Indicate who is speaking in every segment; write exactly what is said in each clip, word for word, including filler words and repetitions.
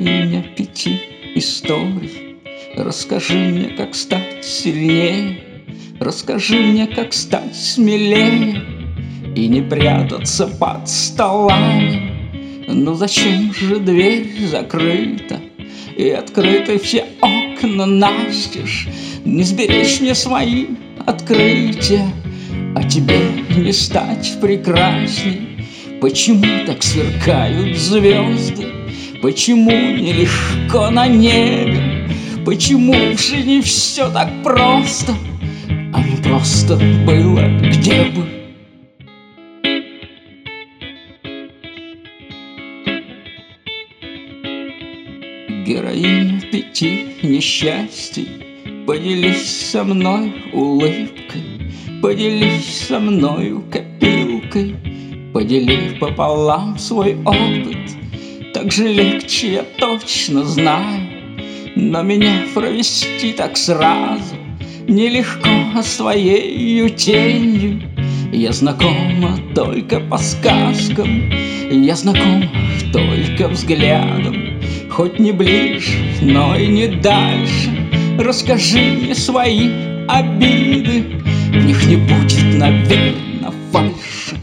Speaker 1: Героиня пяти историй. Расскажи мне, как стать сильнее, расскажи мне, как стать смелее и не прятаться под столами. Но зачем же дверь закрыта и открыты все окна настежь? Не сберечь мне свои открытия, а тебе не стать прекрасней. Почему так сверкают звезды? Почему нелегко на небе? Почему в жизни все так просто? А не просто было где бы. Героиня пяти несчастий, поделись со мной улыбкой, поделись со мною копилкой, подели пополам свой опыт. Так же легче, я точно знаю, но меня провести так сразу нелегко, а своею тенью я знакома только по сказкам, я знакома только взглядом. Хоть не ближе, но и не дальше. Расскажи мне свои обиды, в них не будет, наверно, фальши.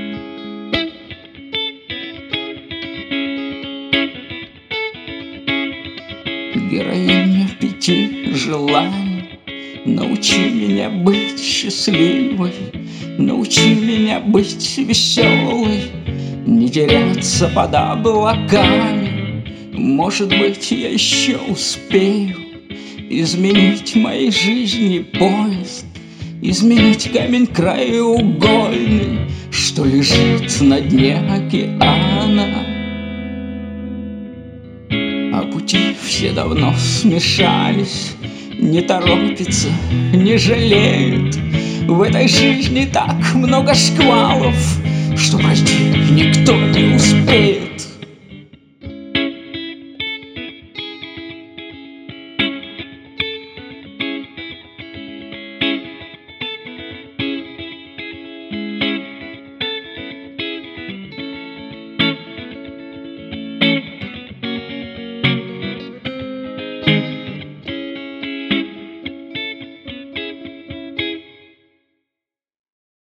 Speaker 1: Героиня пяти желаний, научи меня быть счастливой, научи меня быть веселой, не теряться под облаками. Может быть, я еще успею изменить моей жизни поезд, изменить камень краеугольный, что лежит на дне океана. А пути все давно смешались, не торопятся, не жалеют. В этой жизни так много шквалов, что пройти никто не успеет.